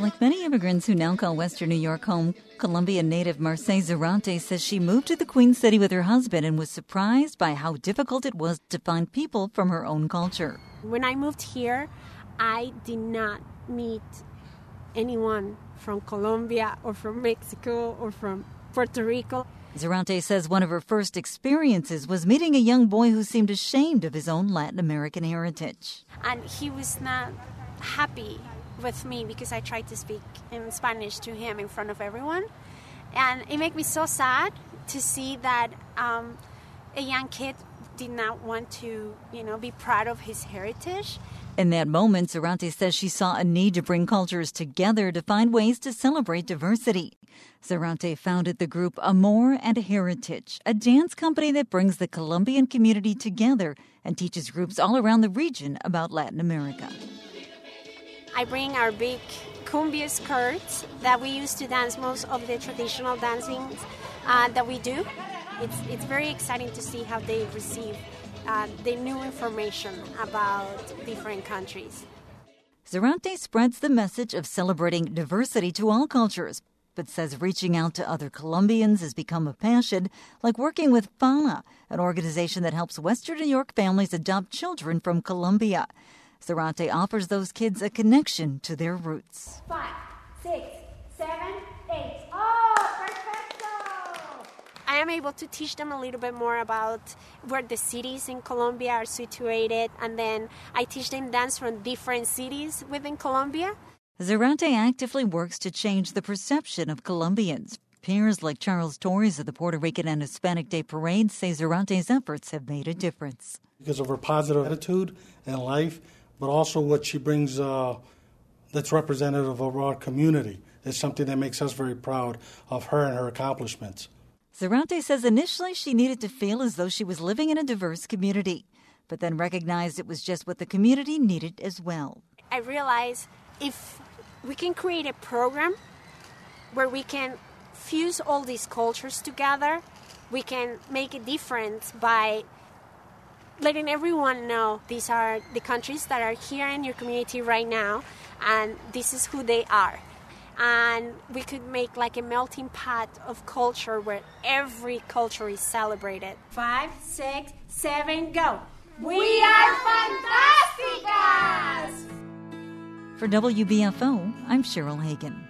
Like many immigrants who now call Western New York home, Colombian native Mercedes Zarate says she moved to the Queen City with her husband and was surprised by how difficult it was to find people from her own culture. When I moved here, I did not meet anyone from Colombia or from Mexico or from Puerto Rico. Zarate says one of her first experiences was meeting a young boy who seemed ashamed of his own Latin American heritage. And he was not happy with me because I tried to speak in Spanish to him in front of everyone. And it made me so sad to see that a young kid did not want to, be proud of his heritage. In that moment, Zarate says she saw a need to bring cultures together to find ways to celebrate diversity. Zarate founded the group Amor and Heritage, a dance company that brings the Colombian community together and teaches groups all around the region about Latin America. I bring our big cumbia skirts that we use to dance most of the traditional dancing that we do. It's very exciting to see how they receive the new information about different countries. Zarate spreads the message of celebrating diversity to all cultures, but says reaching out to other Colombians has become a passion, like working with FALA, an organization that helps Western New York families adopt children from Colombia. Zarate offers those kids a connection to their roots. 5, 6, 7, 8. Oh, perfecto! I am able to teach them a little bit more about where the cities in Colombia are situated, and then I teach them dance from different cities within Colombia. Zarate actively works to change the perception of Colombians. Peers like Charles Torres of the Puerto Rican and Hispanic Day Parade say Zarate's efforts have made a difference. Because of her positive attitude in life, but also what she brings that's representative of our community is something that makes us very proud of her and her accomplishments. Zarate says initially she needed to feel as though she was living in a diverse community, but then recognized it was just what the community needed as well. I realized if we can create a program where we can fuse all these cultures together, we can make a difference by letting everyone know these are the countries that are here in your community right now, and this is who they are. And we could make like a melting pot of culture where every culture is celebrated. 5, 6, 7, go! We are Fantásticas! For WBFO, I'm Cheryl Hagan.